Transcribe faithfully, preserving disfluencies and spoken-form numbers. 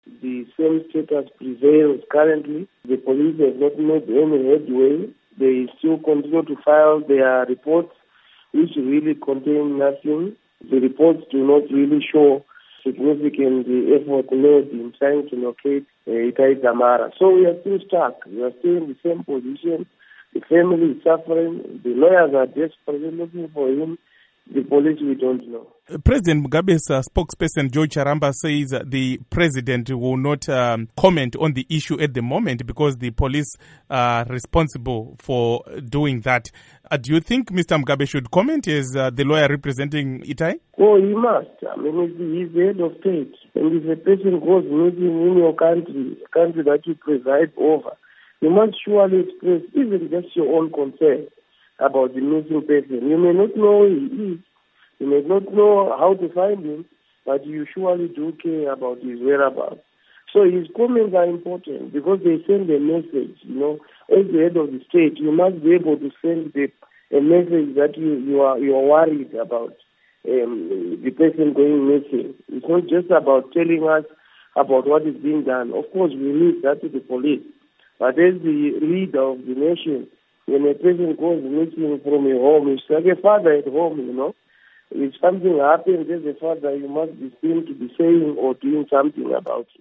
The same status prevails currently. The police have not made any headway. They still continue to file their reports, which really contain nothing. The reports do not really show significant effort made in trying to locate uh, Itai Dzamara. So we are still stuck. We are still in the same position. The family is suffering. The lawyers are desperately looking for him. The police, we don't know. President Mugabe's uh, spokesperson, George Charamba, says that the president will not um, comment on the issue at the moment because the police are responsible for doing that. Uh, do you think Mister Mugabe should comment as uh, the lawyer representing Itai? Oh, he must. I mean, he's the head of state. And if a person goes missing in your country, a country that you preside over, you must surely express even just your own concern about the missing person. You may not know who he is, you may not know how to find him, but you surely do care about his whereabouts. So his comments are important because they send a message. You know, as the head of the state, you must be able to send the, a message that you, you are you are worried about um, the person going missing. It's not just about telling us about what is being done. Of course, we need that to the police, but as the leader of the nation, when a person goes missing from a home, it's like a father at home, you know. If something happens as a father, you must be seen to be saying or doing something about it.